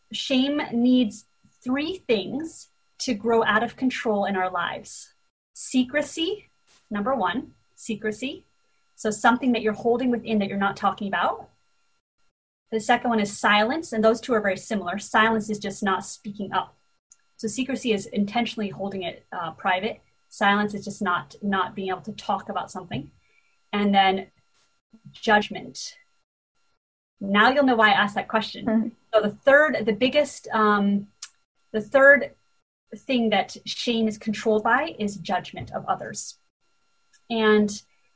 shame needs three things to grow out of control in our lives. Secrecy, number one, secrecy. So something that you're holding within that you're not talking about. The second one is silence, and those two are very similar. Silence is just not speaking up. So secrecy is intentionally holding it private. Silence is just not being able to talk about something. And then judgment. Now you'll know why I asked that question. Mm-hmm. So the third thing that shame is controlled by is judgment of others. And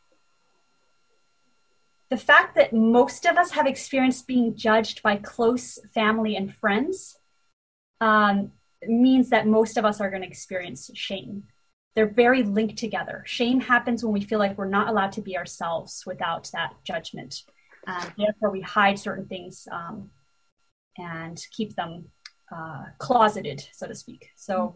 the fact that most of us have experienced being judged by close family and friends means that most of us are going to experience shame. They're very linked together. Shame happens when we feel like we're not allowed to be ourselves without that judgment. Therefore, we hide certain things and keep them closeted, so to speak. So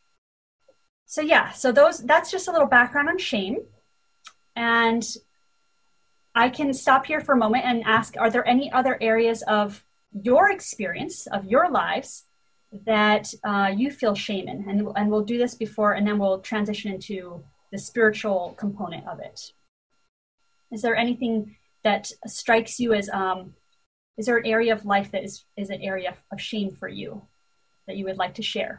that's just a little background on shame. And I can stop here for a moment and ask, are there any other areas of your experience, of your lives, that you feel shame in? And we'll do this before, and then we'll transition into the spiritual component of it. Is there anything that strikes you as, is there an area of life that is an area of shame for you that you would like to share?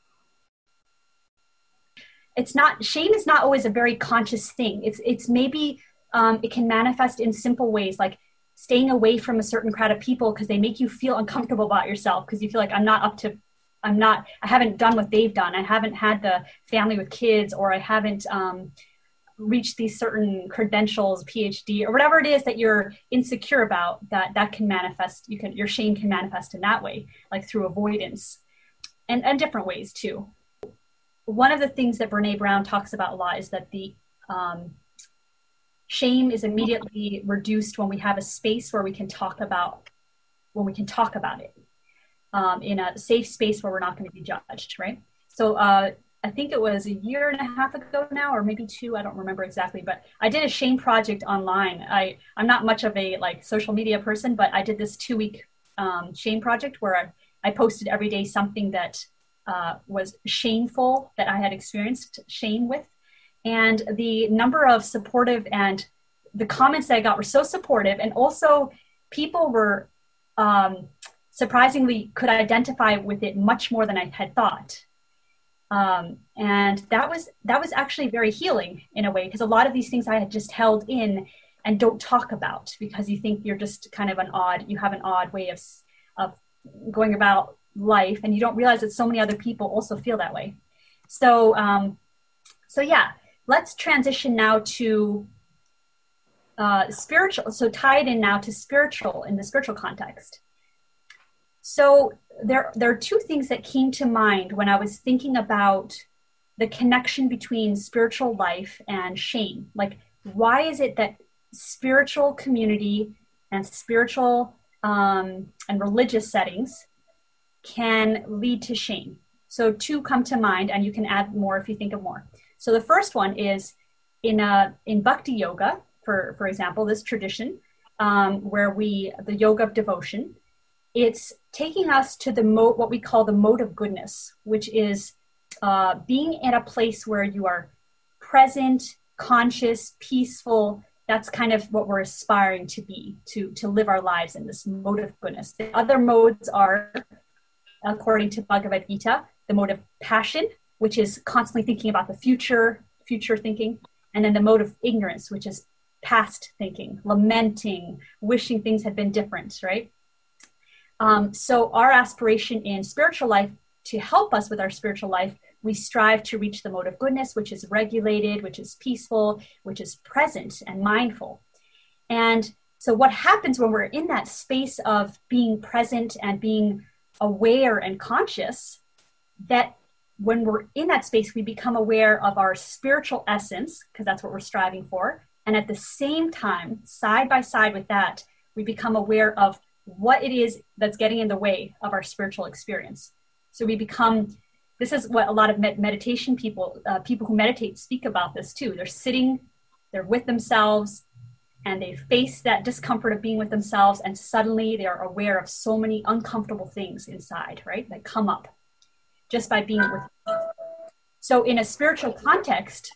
Shame is not always a very conscious thing. It's maybe, it can manifest in simple ways, like staying away from a certain crowd of people because they make you feel uncomfortable about yourself, because you feel like I haven't done what they've done. I haven't had the family with kids, or I haven't reached these certain credentials, PhD, or whatever it is that you're insecure about, that can manifest. Your shame can manifest in that way, like through avoidance and different ways too. One of the things that Brene Brown talks about a lot is that the shame is immediately reduced when we have a space where we can talk about it in a safe space where we're not going to be judged, right? So I think it was a year and a half ago now, or maybe 2, I don't remember exactly, but I did a shame project online. I'm not much of a social media person, but I did this 2-week shame project where I posted every day something that was shameful that I had experienced shame with. And the number of supportive and the comments that I got were so supportive. And also people were surprisingly could identify with it much more than I had thought. And that was actually very healing in a way, because a lot of these things I had just held in and don't talk about because you think you're just kind of you have an odd way of going about life, and you don't realize that so many other people also feel that way. So let's transition now to spiritual. So tie it in now to spiritual, in the spiritual context. So there are 2 things that came to mind when I was thinking about the connection between spiritual life and shame. Like, why is it that spiritual community and spiritual and religious settings can lead to shame? So 2 come to mind, and you can add more if you think of more. So the first one is in Bhakti Yoga, for example, this tradition where the yoga of devotion, it's taking us to what we call the mode of goodness, which is being in a place where you are present, conscious, peaceful. That's kind of what we're aspiring to be, to live our lives in this mode of goodness. The other modes are, according to Bhagavad Gita, the mode of passion, which is constantly thinking about the future thinking, and then the mode of ignorance, which is past thinking, lamenting, wishing things had been different, right? So our aspiration in spiritual life, to help us with our spiritual life, we strive to reach the mode of goodness, which is regulated, which is peaceful, which is present and mindful. And so what happens when we're in that space of being present and being aware and conscious, that when we're in that space, we become aware of our spiritual essence, because that's what we're striving for. And at the same time, side by side with that, we become aware of what it is that's getting in the way of our spiritual experience. So this is what a lot of meditation people who meditate speak about this too. They're sitting, they're with themselves, and they face that discomfort of being with themselves, and suddenly they are aware of so many uncomfortable things inside, right, that come up just by being with them. So in a spiritual context,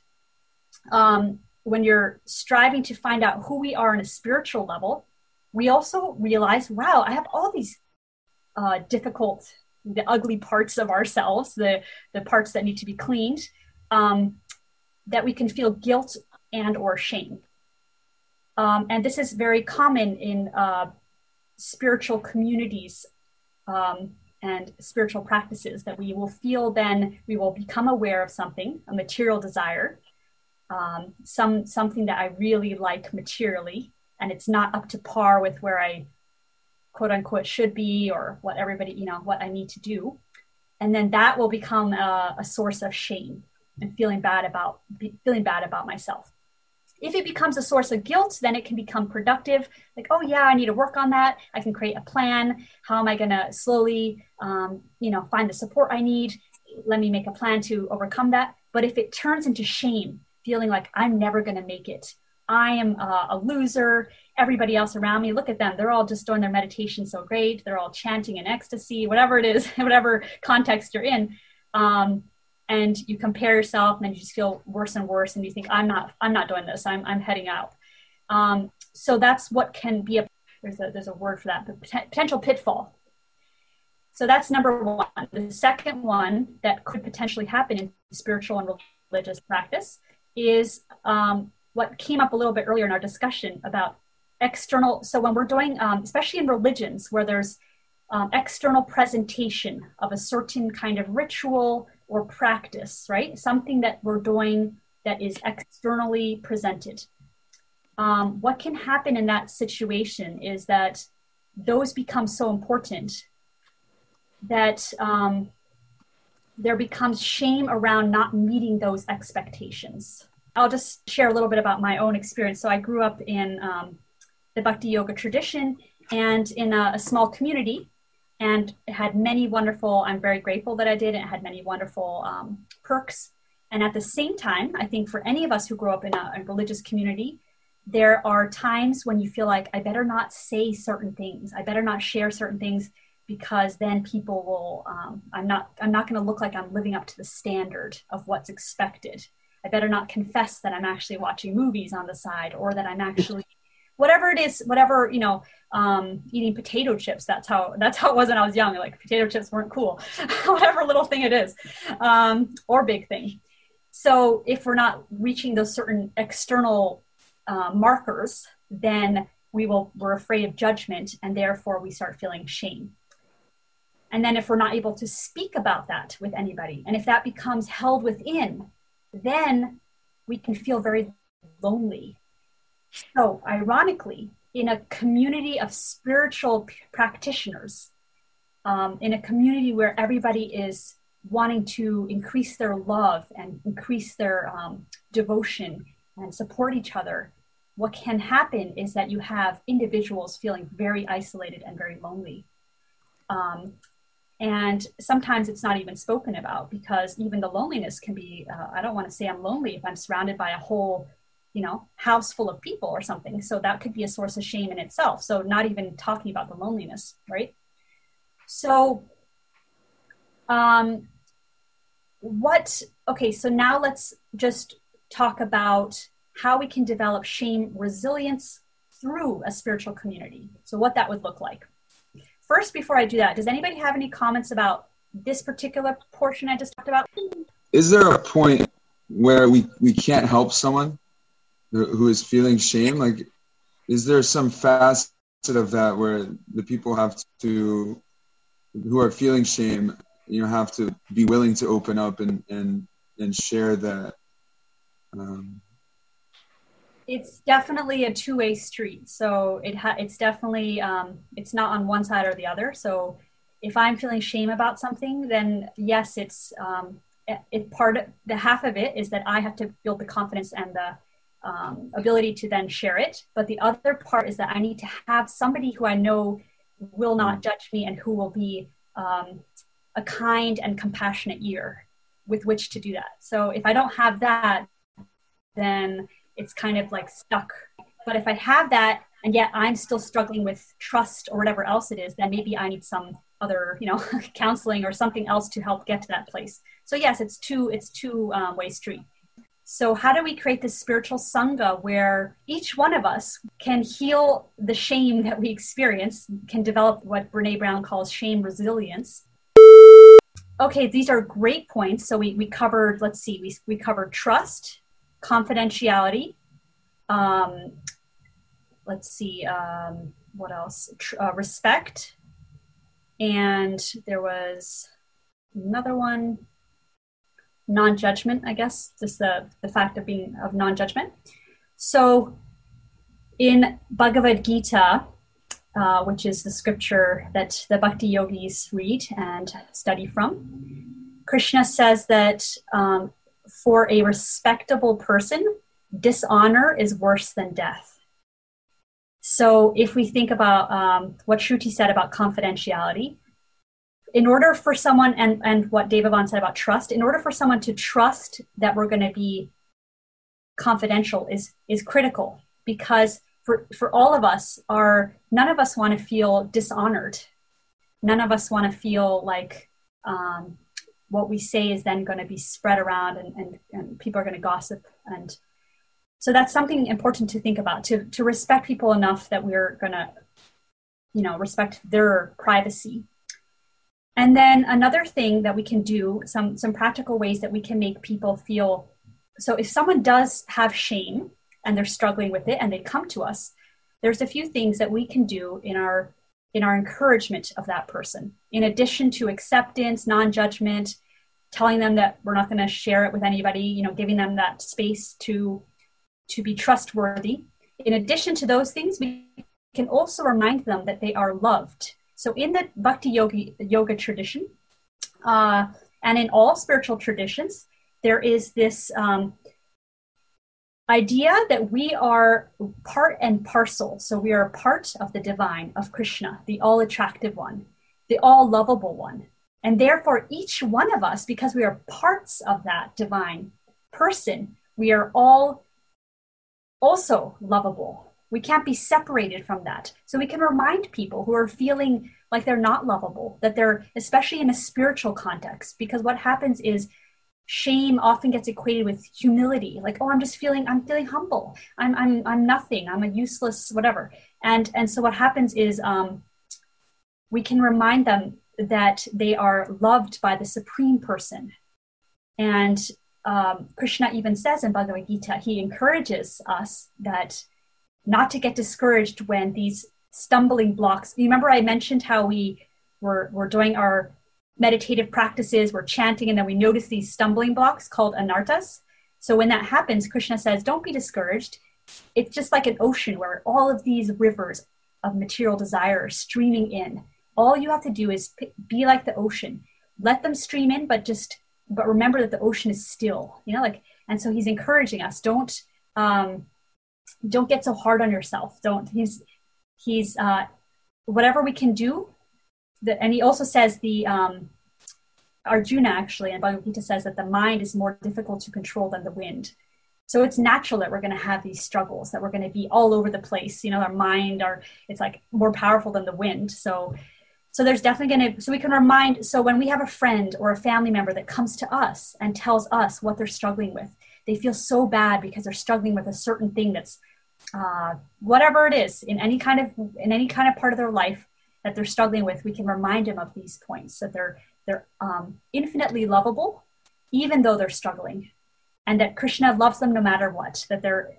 when you're striving to find out who we are on a spiritual level, we also realize, wow, I have all these difficult, the ugly parts of ourselves, the parts that need to be cleaned, that we can feel guilt and or shame. And this is very common in spiritual communities and spiritual practices, that we will feel, then we will become aware of something, a material desire, something that I really like materially, and it's not up to par with where I quote unquote should be, or what everybody, what I need to do. And then that will become a source of shame and feeling bad about myself. If it becomes a source of guilt, then it can become productive. Like, oh yeah, I need to work on that. I can create a plan. How am I going to slowly, find the support I need? Let me make a plan to overcome that. But if it turns into shame, feeling like I'm never going to make it, I am a loser, everybody else around me, look at them, they're all just doing their meditation so great, they're all chanting in ecstasy, whatever it is, whatever context you're in, and you compare yourself, and then you just feel worse and worse, and you think, I'm not doing this, I'm heading out. So that's what can be there's a word for that, but potential pitfall. So that's number one. The second one that could potentially happen in spiritual and religious practice is what came up a little bit earlier in our discussion about external. So when we're doing, especially in religions where there's external presentation of a certain kind of ritual or practice, right? Something that we're doing that is externally presented. What can happen in that situation is that those become so important that there becomes shame around not meeting those expectations. I'll just share a little bit about my own experience. So I grew up in the Bhakti Yoga tradition and in a small community, and it had many wonderful, I'm very grateful that I did, and it had many wonderful perks. And at the same time, I think for any of us who grow up in a religious community, there are times when you feel like, I better not say certain things. I better not share certain things, because then people will, I'm not going to look like I'm living up to the standard of what's expected. I better not confess that I'm actually watching movies on the side, or that I'm actually, whatever it is, eating potato chips. That's how it was when I was young. Like, potato chips weren't cool, whatever little thing it is, or big thing. So if we're not reaching those certain external markers, then we're afraid of judgment, and therefore we start feeling shame. And then if we're not able to speak about that with anybody, and if that becomes held within, then we can feel very lonely. So ironically, in a community of spiritual practitioners, in a community where everybody is wanting to increase their love and increase their devotion and support each other, what can happen is that you have individuals feeling very isolated and very lonely. And sometimes it's not even spoken about, because even the loneliness can be, I don't want to say I'm lonely if I'm surrounded by a whole, house full of people or something. So that could be a source of shame in itself. So not even talking about the loneliness, right? So so now let's just talk about how we can develop shame resilience through a spiritual community. So what that would look like. First, before I do that, does anybody have any comments about this particular portion I just talked about? Is there a point where we can't help someone who is feeling shame? Like, is there some facet of that where the people who are feeling shame, have to be willing to open up and share that? It's definitely a two-way street. So it's definitely, it's not on one side or the other. So if I'm feeling shame about something, then yes, it's the half of it is that I have to build the confidence and the ability to then share it. But the other part is that I need to have somebody who I know will not judge me and who will be a kind and compassionate ear with which to do that. So if I don't have that, then it's kind of like stuck But if I have that, and yet I'm still struggling with trust or whatever else it is, then maybe I need some other, counseling or something else to help get to that place. So yes, it's two way street. So how do we create this spiritual sangha where each one of us can heal the shame that we experience, can develop what Brene Brown calls shame resilience? Okay, these are great points. So we covered, let's see, we covered trust, confidentiality. What else? Respect. And there was another one, non-judgment, I guess, just the fact of non-judgment. So in Bhagavad Gita, which is the scripture that the Bhakti yogis read and study from, Krishna says that for a respectable person, dishonor is worse than death. So if we think about what Shruti said about confidentiality, in order for someone, and what Devavan said about trust, in order for someone to trust that we're going to be confidential is critical, because for all of us, none of us want to feel dishonored. None of us want to feel like what we say is then going to be spread around and people are going to gossip. And so that's something important to think about, to respect people enough that we're going to, respect their privacy. And then another thing that we can do, some practical ways that we can make people feel. So if someone does have shame and they're struggling with it and they come to us, there's a few things that we can do in our encouragement of that person. In addition to acceptance, non-judgment, telling them that we're not going to share it with anybody, giving them that space to be trustworthy. In addition to those things, we can also remind them that they are loved. So in the Bhakti yoga tradition, and in all spiritual traditions, there is this idea that we are part and parcel. So we are a part of the divine, of Krishna, the all-attractive one, the all-lovable one. And therefore, each one of us, because we are parts of that divine person, we are all also lovable. We can't be separated from that. So we can remind people who are feeling like they're not lovable, that they're, especially in a spiritual context, because what happens is shame often gets equated with humility. Like, oh, I'm feeling humble. I'm nothing. I'm a useless, whatever. And so what happens is we can remind them that they are loved by the supreme person. And Krishna even says in Bhagavad Gita, he encourages us that not to get discouraged when these stumbling blocks. You remember I mentioned how we're doing our meditative practices, we're chanting, and then we notice these stumbling blocks called anarthas. So when that happens, Krishna says, don't be discouraged. It's just like an ocean where all of these rivers of material desire are streaming in. All you have to do is be like the ocean. Let them stream in, but remember that the ocean is still, and so he's encouraging us. Don't get so hard on yourself. He's whatever we can do. And he also says Arjuna actually, and Bhagavad Gita says that the mind is more difficult to control than the wind. So it's natural that we're going to have these struggles, that we're going to be all over the place. Our mind, it's like more powerful than the wind. So there's definitely so we can remind, so when we have a friend or a family member that comes to us and tells us what they're struggling with, they feel so bad because they're struggling with a certain thing that's whatever it is in any kind of part of their life that they're struggling with, we can remind them of these points, that they're infinitely lovable, even though they're struggling, and that Krishna loves them no matter what, that they're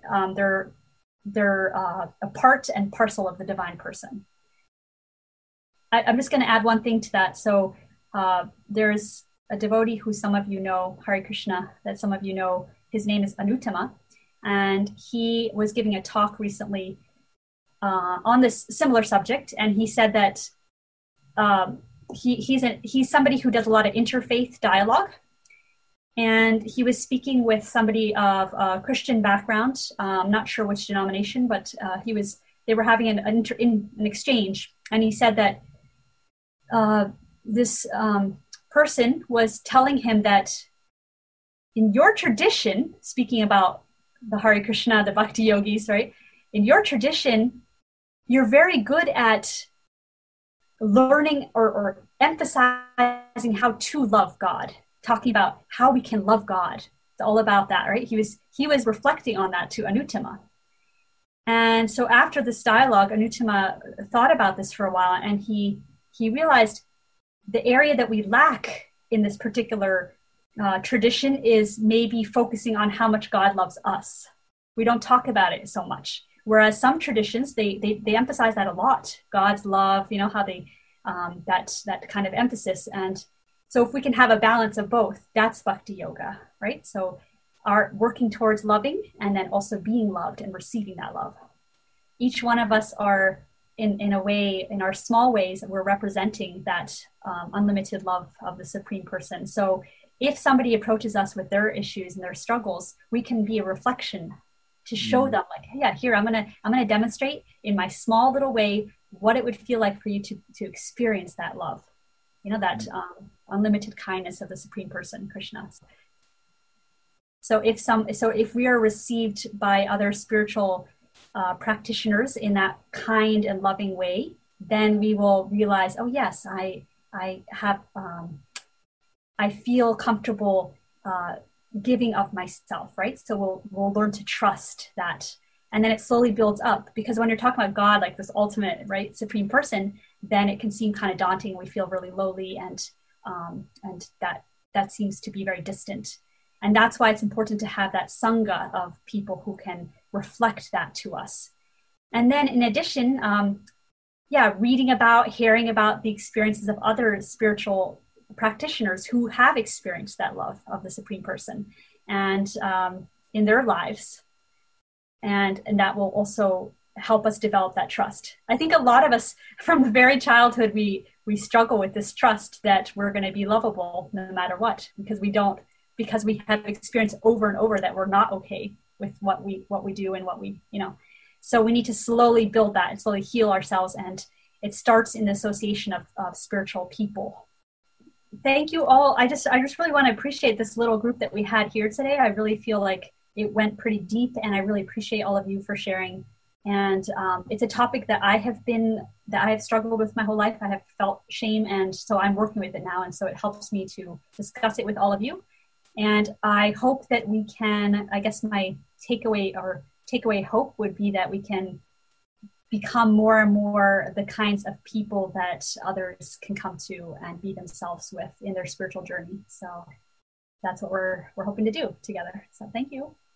a part and parcel of the divine person. I'm just going to add one thing to that. So there's a devotee who some of you know, Hare Krishna, that some of you know, his name is Anuttama, and he was giving a talk recently on this similar subject, and he said that he's somebody who does a lot of interfaith dialogue, and he was speaking with somebody of a Christian background. I'm not sure which denomination, but they were having an exchange, and he said that this person was telling him that in your tradition, speaking about the Hare Krishna, the Bhakti yogis, right? in your tradition, you're very good at learning or emphasizing how to love God, talking about how we can love God. It's all about that, right? He was reflecting on that to Anuttama. And so after this dialogue, Anuttama thought about this for a while, and he realized the area that we lack in this particular tradition is maybe focusing on how much God loves us. We don't talk about it so much. Whereas some traditions, they emphasize that a lot. God's love, how they, that kind of emphasis. And so if we can have a balance of both, that's bhakti yoga, right? So our working towards loving and then also being loved and receiving that love. Each one of us are, in a way, in our small ways, we're representing that unlimited love of the Supreme Person. So if somebody approaches us with their issues and their struggles, we can be a reflection to show them, like, yeah, here, I'm gonna demonstrate in my small little way what it would feel like for you to experience that love, that unlimited kindness of the Supreme Person, Krishna. So if we are received by other spiritual practitioners in that kind and loving way, then we will realize, oh yes, I feel comfortable giving of myself, right? So we'll learn to trust that, and then it slowly builds up. Because when you're talking about God, like this ultimate, right, Supreme Person, then it can seem kind of daunting. We feel really lowly, and that seems to be very distant. And that's why it's important to have that sangha of people who can reflect that to us. And then in addition, reading about, hearing about the experiences of other spiritual practitioners who have experienced that love of the Supreme Person and in their lives. And that will also help us develop that trust. I think a lot of us from very childhood, we struggle with this trust that we're going to be lovable no matter what, because we have experienced over and over that we're not okay with what we do and what we, so we need to slowly build that and slowly heal ourselves. And it starts in the association of spiritual people. Thank you all. I just really want to appreciate this little group that we had here today. I really feel like it went pretty deep, and I really appreciate all of you for sharing. And it's a topic that I have struggled with my whole life. I have felt shame, and so I'm working with it now. And so it helps me to discuss it with all of you. And I hope that we can, I guess my takeaway hope would be that we can become more and more the kinds of people that others can come to and be themselves with in their spiritual journey. So that's what we're hoping to do together. So thank you.